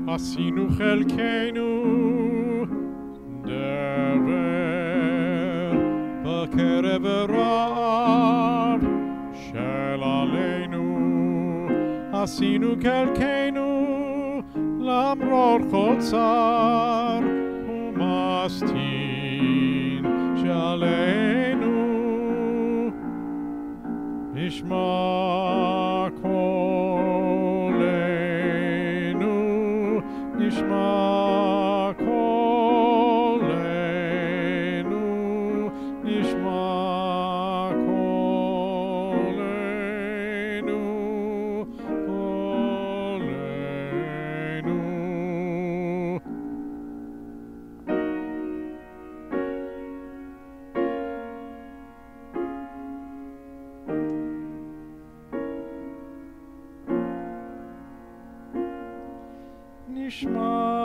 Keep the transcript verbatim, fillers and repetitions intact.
עשינו חלקנו דבר בקרב רב של עלינו, עשינו חלקנו למרות כל צר ומסטין שעלינו. נשמע קולנו, נשמע קולנו, נשמע קולנו, קולנו. נשמע